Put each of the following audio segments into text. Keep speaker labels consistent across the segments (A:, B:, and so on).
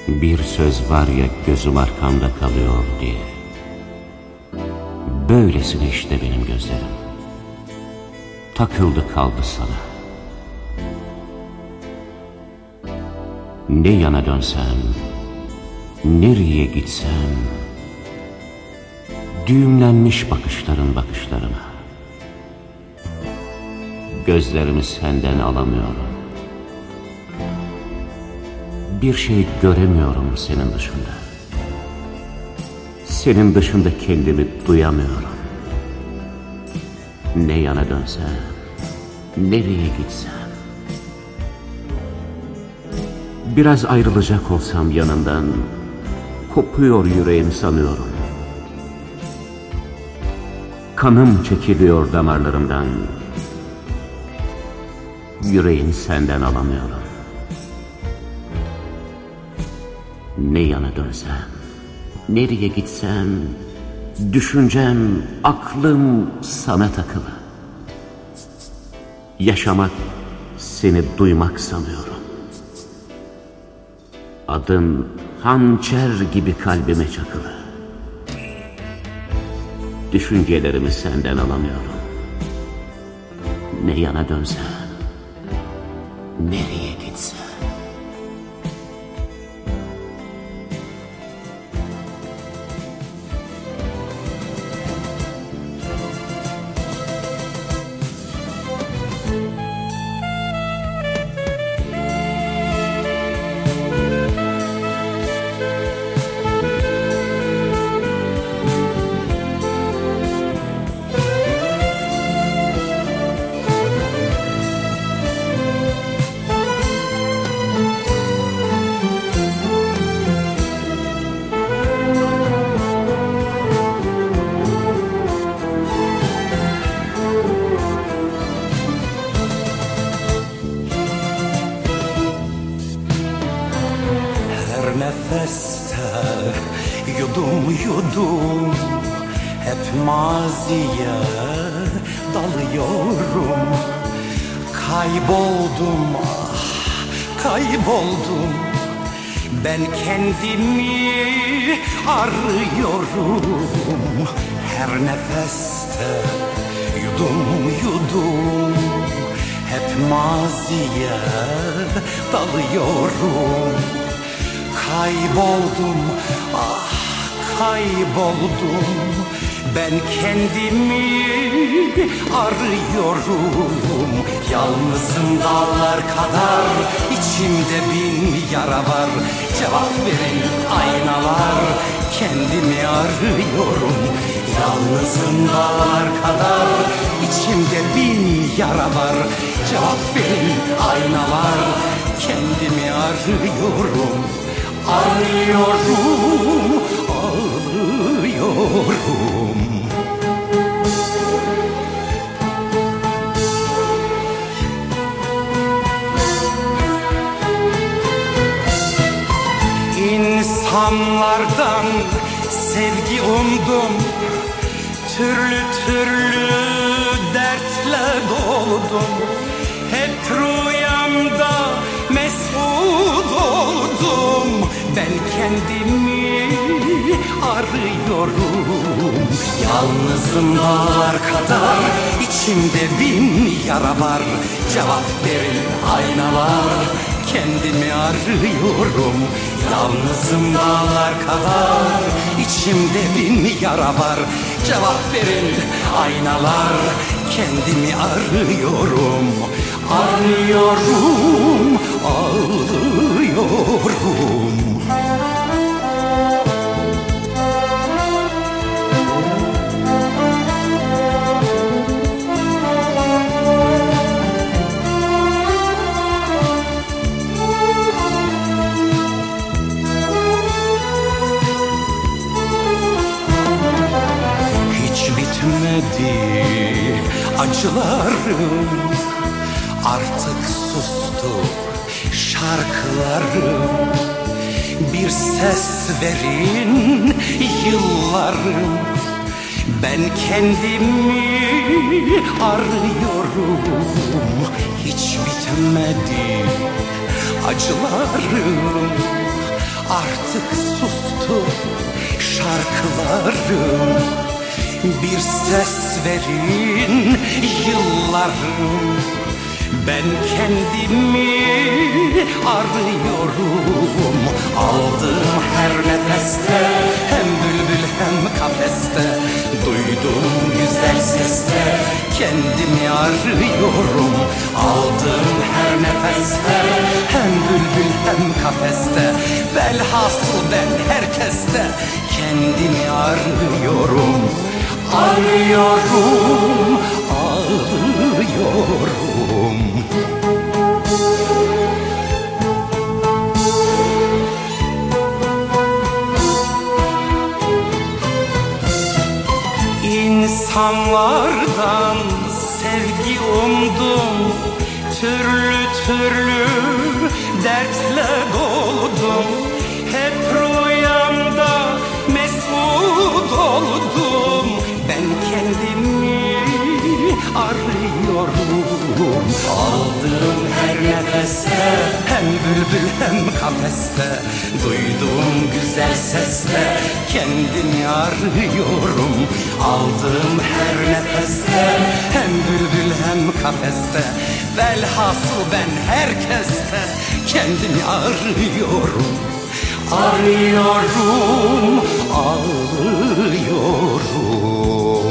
A: Bir söz var ya gözüm arkamda kalıyor diye. Böylesine işte benim gözlerim. Takıldı kaldı sana. Ne yana dönsem, nereye gitsem, düğümlenmiş bakışların bakışlarına. Gözlerimi senden alamıyorum. Bir şey göremiyorum senin dışında. Senin dışında kendimi duyamıyorum. Ne yana dönsem, nereye gitsem, biraz ayrılacak olsam yanından, kopuyor yüreğim sanıyorum. Kanım çekiliyor damarlarımdan, yüreğimi senden alamıyorum. Ne yana dönsem, nereye gitsem, düşüncem, aklım sana takılı. Yaşamak, seni duymak sanıyorum. Adın hançer gibi kalbime çakılı. Düşüncelerimi senden alamıyorum. Ne yana dönsem, nereye gitsem.
B: Nefeste yudum yudum hep maziye dalıyorum. Kayboldum, ah kayboldum, ben kendimi arıyorum. Her nefeste yudum yudum hep maziye dalıyorum. Kayboldum, ah kayboldum, ben kendimi arıyorum. Yalnızım dağlar kadar, içimde bin yara var. Cevap verin aynalar, kendimi arıyorum. Yalnızım dağlar kadar, içimde bin yara var. Cevap verin aynalar, kendimi arıyorum. Arıyorum, ağlıyorum. İnsanlardan sevgi umdum, türlü türlü dertle doldum. Hep rüyamda mesut oldum, ben kendimi arıyorum. Yalnızım dağlar kadar, içimde bin yara var. Cevap verin aynalar, kendimi arıyorum. Yalnızım dağlar kadar, içimde bin yara var. Cevap verin aynalar, kendimi arıyorum. Arıyorum, ağlıyorum. Hiç bitmedi acılarım, artık sustu şarkılarım. Bir ses verin yıllarım, ben kendimi arıyorum. Hiç bitmedi acılarım, artık sustu şarkılarım. Bir ses verin yıllarım, ben kendimi arıyorum. Aldığım her nefeste hem bülbül hem kafeste, duyduğum güzel seste kendimi arıyorum. Aldığım her nefeste hem bülbül hem kafeste, velhasıl ben herkeste kendimi arıyorum. Arıyorum, arıyorum. İnsanlardan sevgi umdum, türlü türlü dertle doldum. Hep rüyamda mesut oldum. Ben kendimi arıyorum. Aldığım her nefeste hem bülbül hem kafeste, duyduğum güzel sesle kendimi arıyorum. Aldığım her nefeste hem bülbül hem kafeste, velhasıl ben herkeste kendimi arıyorum. Arıyorum, arıyorum.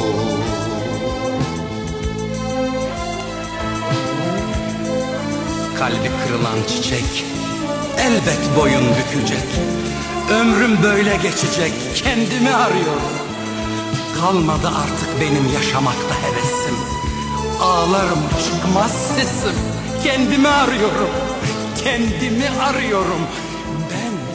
B: Kalbi kırılan çiçek elbet boyun bükecek. Ömrüm böyle geçecek, kendimi arıyorum. Kalmadı artık benim yaşamakta hevesim. Ağlarım çıkmaz sesim, kendimi arıyorum. Kendimi arıyorum. Ben